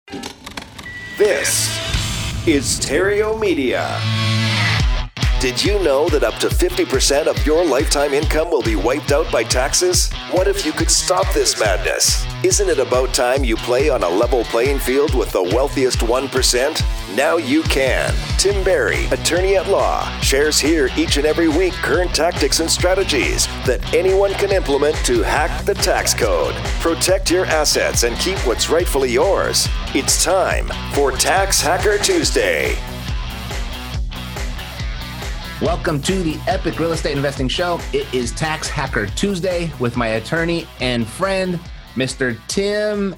This is Stereo Media. Did you know that up to 50% of your lifetime income will be wiped out by taxes? What if you could stop this madness? Isn't it about time you play on a level playing field with the wealthiest 1%? Now you can. Tim Berry, attorney at law, shares here each and every week current tactics and strategies that anyone can implement to hack the tax code, protect your assets, and keep what's rightfully yours. It's time for Tax Hacker Tuesday. Welcome to the Epic Real Estate Investing Show. It is Tax Hacker Tuesday with my attorney and friend, Mr. Tim.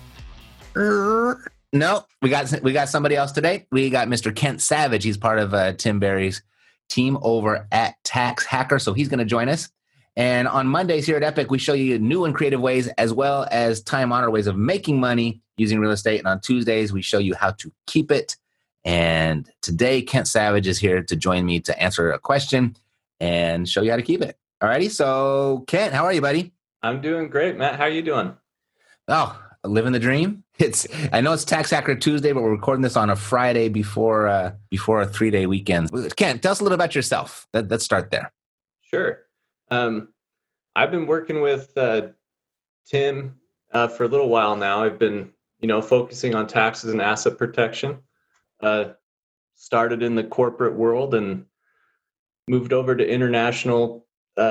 No, we got somebody else today. We got Mr. Kent Savage. He's part of Tim Berry's team over at Tax Hacker, so he's going to join us. And on Mondays here at Epic, we show you new and creative ways as well as time-honored ways of making money using real estate. And on Tuesdays, we show you how to keep it. And today, Kent Savage is here to join me to answer a question and show you how to keep it. All righty. So, Kent, how are you, buddy? I'm doing great, Matt. How are you doing? Oh, living the dream. I know it's Tax Hacker Tuesday, but we're recording this on a Friday before a 3-day weekend. Kent, tell us a little about yourself. Let's start there. Sure. I've been working with Tim for a little while now. I've been, focusing on taxes and asset protection. Started in the corporate world and moved over to international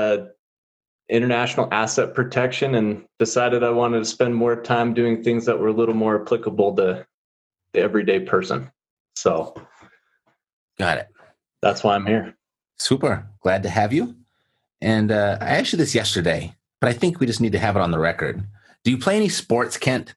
asset protection and decided I wanted to spend more time doing things that were a little more applicable to the everyday person. So got it. That's why I'm here. Super. Glad to have you. And I asked you this yesterday, but I think we just need to have it on the record. Do you play any sports, Kent?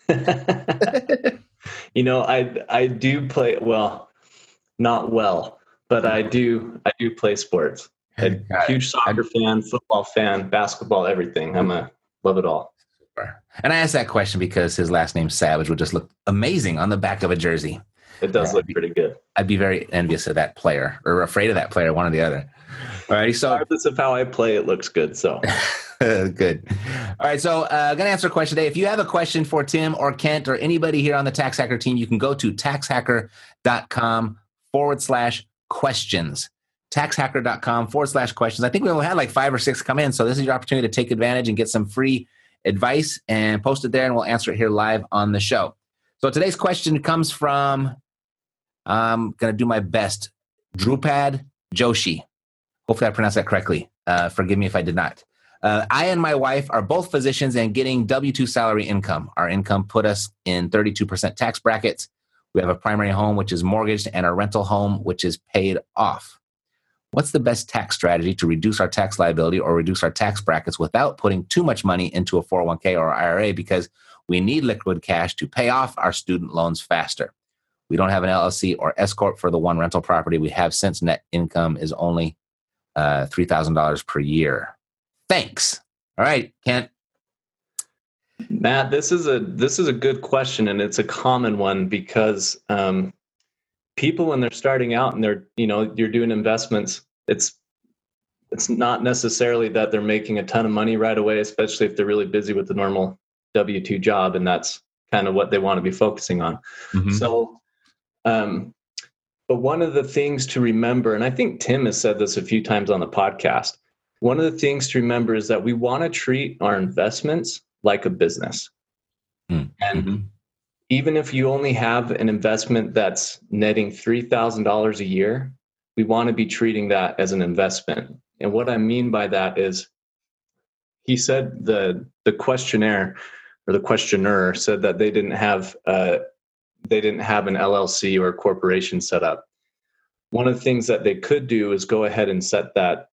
I do play, well, not well, but I do play sports. I'm a huge soccer fan, football fan, basketball, everything. Love it all. Super. And I asked that question because his last name Savage would just look amazing on the back of a jersey. It does look pretty good. I'd be very envious of that player or afraid of that player, one or the other. All right. So regardless of how I play, it looks good. So good. All right. So I'm going to answer a question today. If you have a question for Tim or Kent or anybody here on the Tax Hacker team, you can go to taxhacker.com/questions. taxhacker.com/questions. I think we only had like 5 or 6 come in. So this is your opportunity to take advantage and get some free advice and post it there, and we'll answer it here live on the show. So today's question comes from, I'm going to do my best, Drupad Joshi. Hopefully I pronounced that correctly. Forgive me if I did not. I and my wife are both physicians and getting W-2 salary income. Our income put us in 32% tax brackets. We have a primary home, which is mortgaged, and a rental home, which is paid off. What's the best tax strategy to reduce our tax liability or reduce our tax brackets without putting too much money into a 401k or IRA because we need liquid cash to pay off our student loans faster? We don't have an LLC or S-Corp for the one rental property we have since net income is only $3,000 per year. Thanks. All right, Kent. Matt, this is a good question, and it's a common one because people, when they're starting out and you're doing investments, it's not necessarily that they're making a ton of money right away, especially if they're really busy with the normal W-2 job, and that's kind of what they want to be focusing on. Mm-hmm. So, but one of the things to remember, and I think Tim has said this a few times on the podcast, one of the things to remember is that we want to treat our investments like a business. Mm-hmm. And even if you only have an investment that's netting $3,000 a year, we want to be treating that as an investment. And what I mean by that is, he said the questionnaire or the questioner said that they didn't have an LLC or a corporation set up. One of the things that they could do is go ahead and set that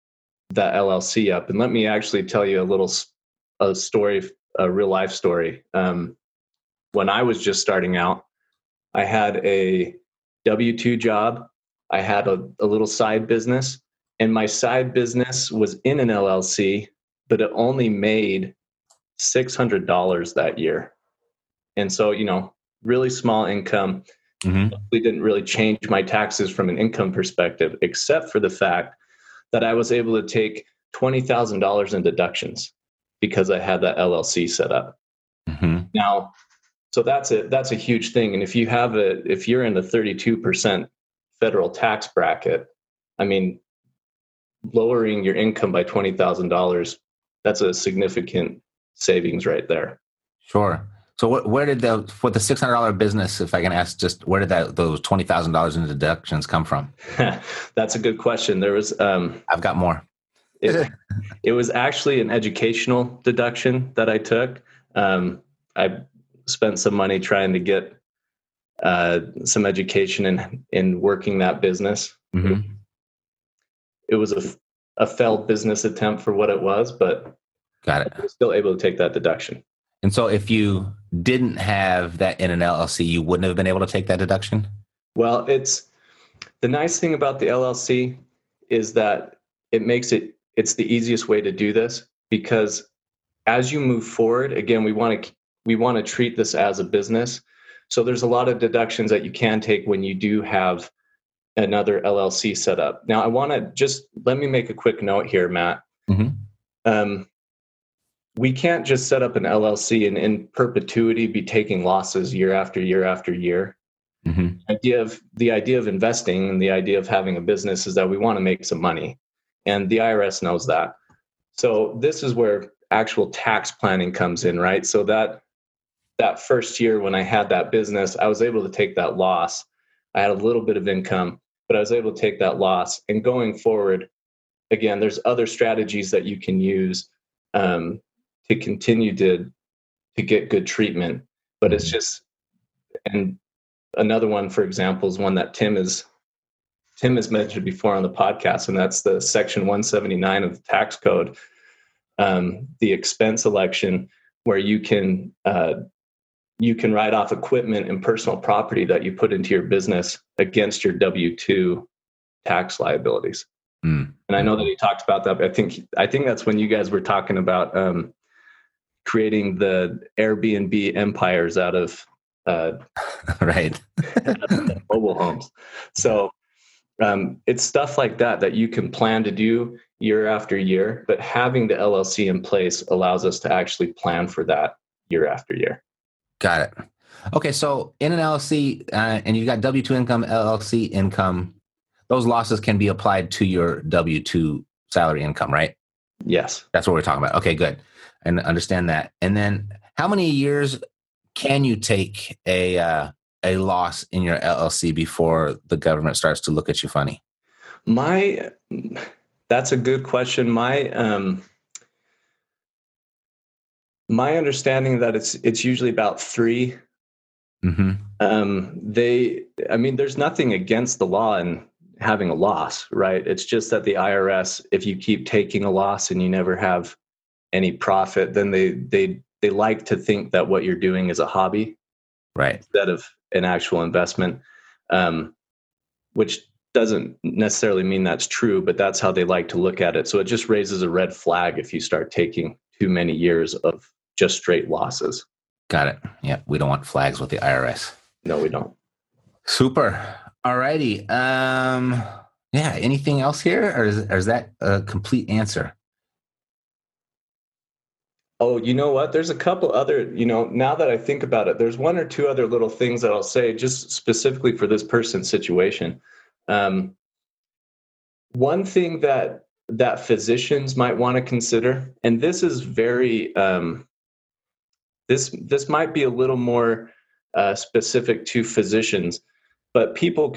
LLC up. And let me actually tell you a story, a real life story. When I was just starting out, I had a W-2 job. I had a little side business, and my side business was in an LLC, but it only made $600 that year. And so, really small income. Mm-hmm. It didn't really change my taxes from an income perspective, except for the fact that I was able to take $20,000 in deductions because I had that LLC set up. Mm-hmm. Now, So that's a huge thing. And if you're in the 32% federal tax bracket, I mean, lowering your income by $20,000, that's a significant savings right there. Sure. So where did for the $600 business, if I can ask, just where did those $20,000 in deductions come from? That's a good question. There was, I've got more. It was actually an educational deduction that I took. I spent some money trying to get some education in working that business. Mm-hmm. It was a failed business attempt for what it was, but got it. I was still able to take that deduction. And so if you didn't have that in an LLC, you wouldn't have been able to take that deduction? Well, the nice thing about the LLC is that it's the easiest way to do this, because as you move forward, again, we want to treat this as a business. So there's a lot of deductions that you can take when you do have another LLC set up. Now, let me make a quick note here, Matt. Mm-hmm. We can't just set up an LLC and in perpetuity be taking losses year after year after year. Mm-hmm. The idea of investing and the idea of having a business is that we want to make some money, and the IRS knows that. So this is where actual tax planning comes in, right? So that first year when I had that business, I was able to take that loss. I had a little bit of income, but I was able to take that loss. And going forward, again, there's other strategies that you can use to continue to get good treatment. But it's just, and another one, for example, is one that Tim has mentioned before on the podcast, and that's the Section 179 of the tax code, the expense election, where you can write off equipment and personal property that you put into your business against your W-2 tax liabilities. And I know that he talked about that, but I think that's when you guys were talking about creating the Airbnb empires out of right mobile homes. So it's stuff like that you can plan to do year after year, but having the LLC in place allows us to actually plan for that year after year. Got it. Okay, so in an LLC, and you've got W-2 income, LLC income, those losses can be applied to your W-2 salary income, right? Yes. That's what we're talking about. Okay, good. And understand that. And then how many years can you take a loss in your LLC before the government starts to look at you funny? That's a good question. My understanding that it's usually about 3. Mm-hmm. There's nothing against the law in having a loss, right? It's just that the IRS, if you keep taking a loss and you never have any profit, then they like to think that what you're doing is a hobby, right, instead of an actual investment, which doesn't necessarily mean that's true, but that's how they like to look at it. So it just raises a red flag if you start taking too many years of just straight losses. Got it. Yeah, we don't want flags with the IRS. No, we don't. Super. All righty. Yeah, anything else here, or is that a complete answer? Oh, you know what? There's a couple other, now that I think about it, there's 1 or 2 other little things that I'll say just specifically for this person's situation. One thing that physicians might want to consider, and this is very, this might be a little more specific to physicians, but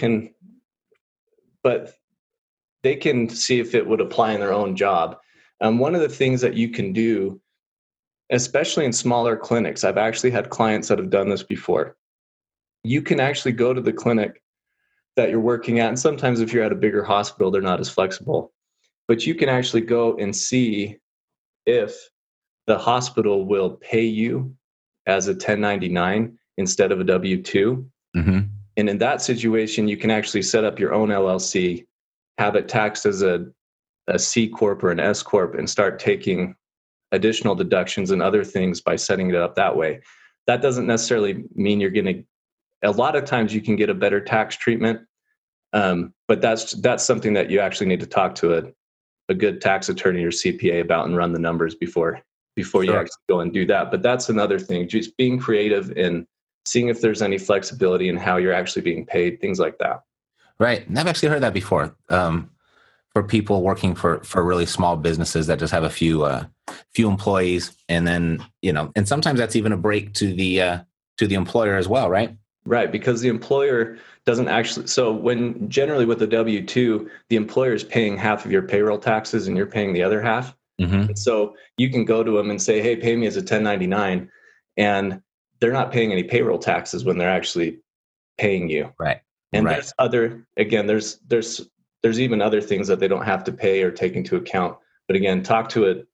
they can see if it would apply in their own job. One of the things that you can do, especially in smaller clinics, I've actually had clients that have done this before. You can actually go to the clinic that you're working at, and sometimes if you're at a bigger hospital, they're not as flexible, but you can actually go and see if the hospital will pay you as a 1099 instead of a W-2. Mm-hmm. And in that situation, you can actually set up your own LLC, have it taxed as a C Corp or an S Corp, and start taking additional deductions and other things by setting it up that way. That doesn't necessarily mean you're going to, a lot of times you can get a better tax treatment, but that's something that you actually need to talk to a good tax attorney or CPA about and run the numbers before you actually go and do that. But that's another thing, just being creative in seeing if there's any flexibility in how you're actually being paid, things like that. Right. And I've actually heard that before. For people working for really small businesses that just have a few employees, and then and sometimes that's even a break to the employer as well, right? Right, because the employer doesn't actually. So when generally with the W-2, the employer is paying half of your payroll taxes and you're paying the other half. Mm-hmm. And so you can go to them and say, "Hey, pay me as a 1099," and they're not paying any payroll taxes when they're actually paying you. Right. And Right. there's even other things that they don't have to pay or take into account. But again, talk to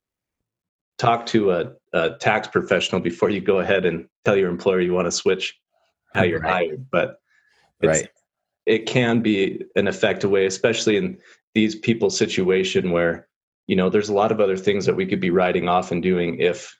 a tax professional before you go ahead and tell your employer you want to switch how you're hired. But it can be an effective way, especially in these people's situation where there's a lot of other things that we could be writing off and doing if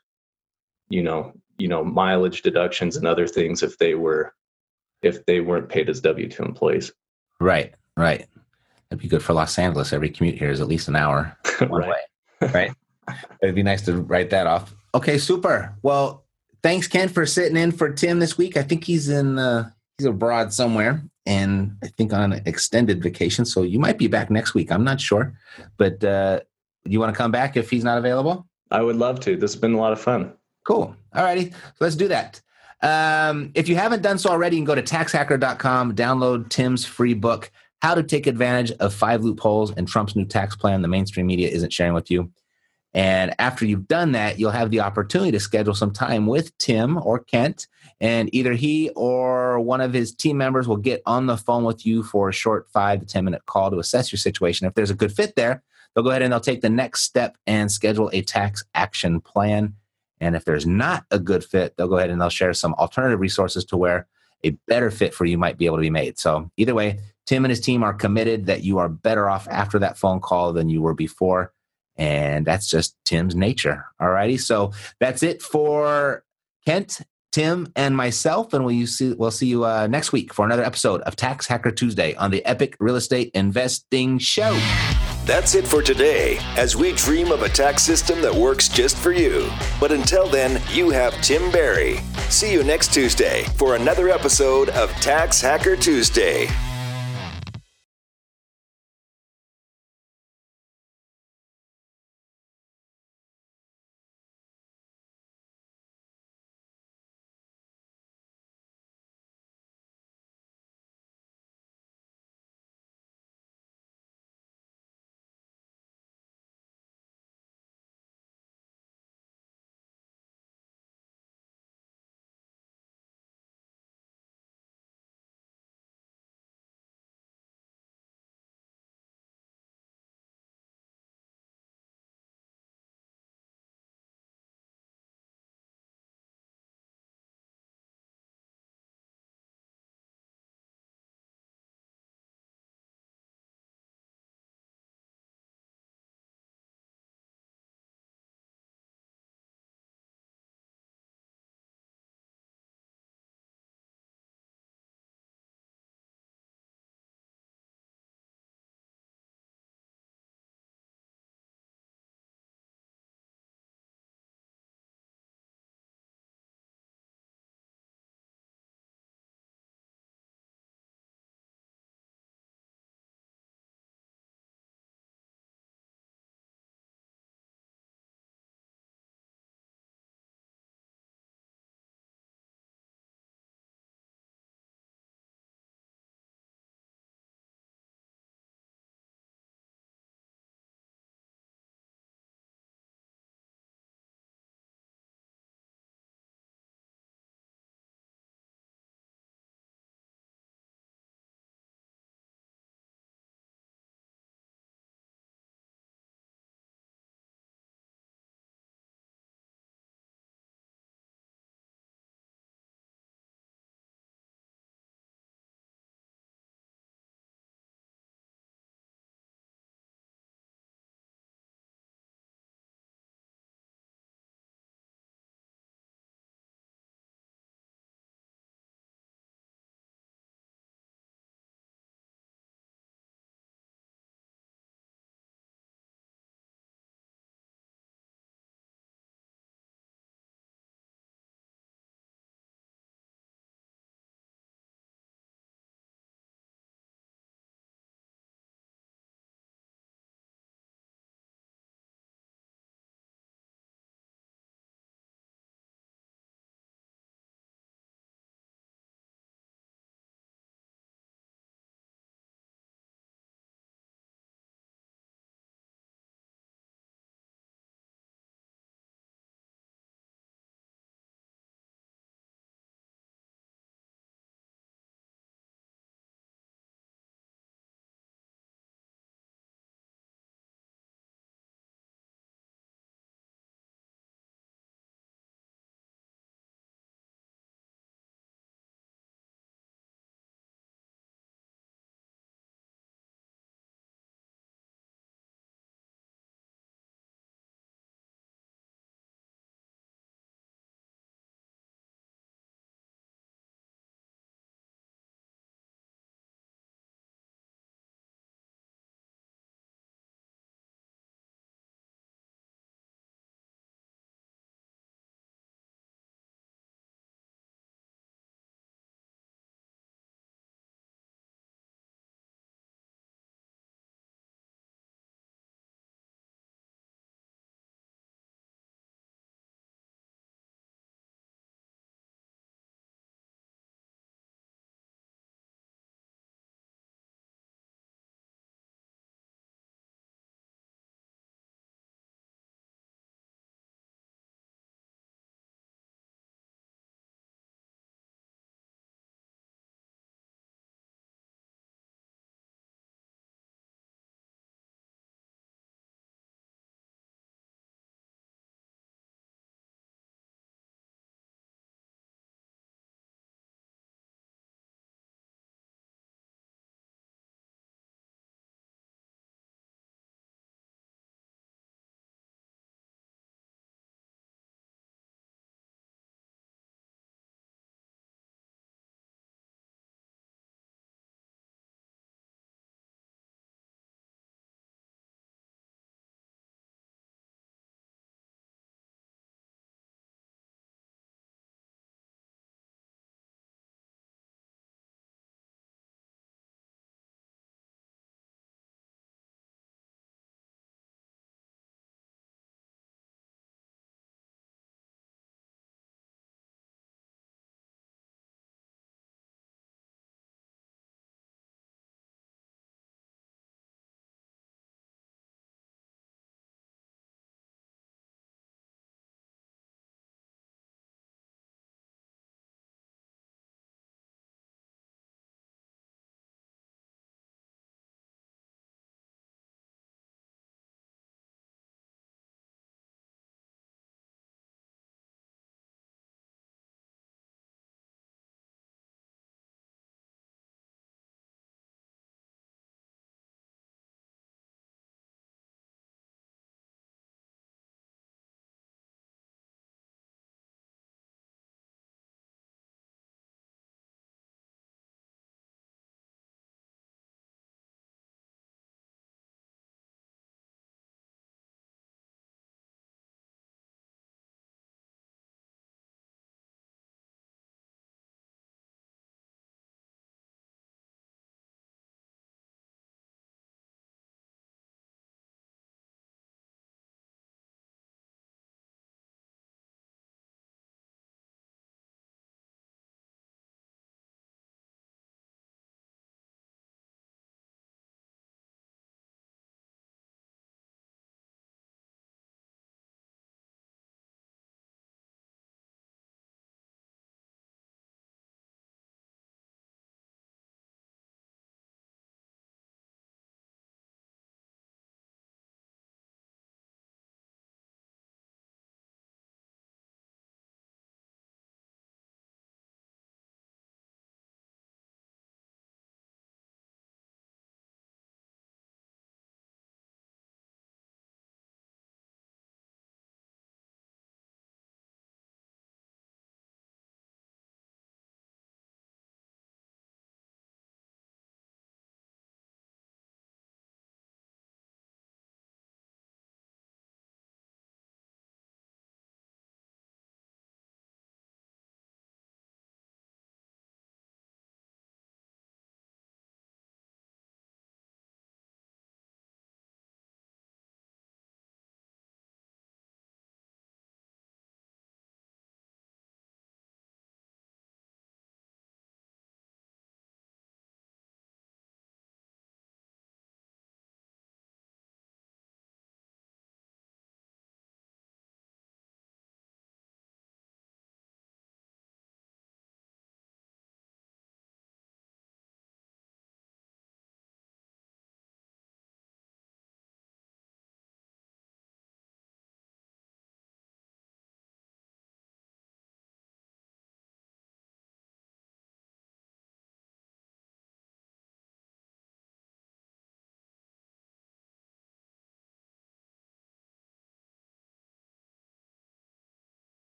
mileage deductions and other things if they weren't paid as W-2 employees. Right. That'd be good for Los Angeles. Every commute here is at least an hour one Right. way. Right. It'd be nice to write that off. Okay, super. Well, thanks, Ken, for sitting in for Tim this week. I think he's abroad somewhere, and I think on an extended vacation. So you might be back next week. I'm not sure, but you want to come back if he's not available? I would love to. This has been a lot of fun. Cool. All righty. So let's do that. If you haven't done so already, you can go to taxhacker.com, download Tim's free book, How to Take Advantage of 5 Loopholes in Trump's New Tax Plan the mainstream media isn't sharing with you. And after you've done that, you'll have the opportunity to schedule some time with Tim or Kent, and either he or one of his team members will get on the phone with you for a short 5 to 10 minute call to assess your situation. If there's a good fit there, they'll go ahead and they'll take the next step and schedule a tax action plan. And if there's not a good fit, they'll go ahead and they'll share some alternative resources to where a better fit for you might be able to be made. So either way, Tim and his team are committed that you are better off after that phone call than you were before. And that's just Tim's nature. All righty. So that's it for Kent, Tim, and myself. And we'll see you next week for another episode of Tax Hacker Tuesday on the Epic Real Estate Investing Show. That's it for today, as we dream of a tax system that works just for you. But until then, you have Tim Barry. See you next Tuesday for another episode of Tax Hacker Tuesday.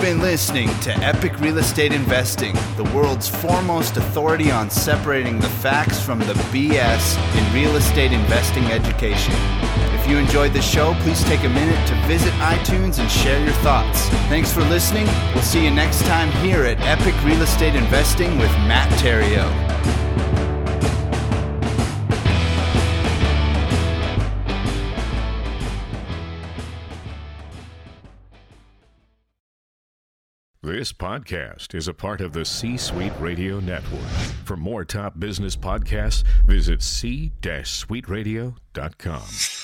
been listening to Epic Real Estate Investing, the world's foremost authority on separating the facts from the BS in real estate investing education. If you enjoyed the show, please take a minute to visit iTunes and share your thoughts. Thanks for listening. We'll see you next time here at Epic Real Estate Investing with Matt Theriault. This podcast is a part of the C-Suite Radio Network. For more top business podcasts, visit c-suiteradio.com.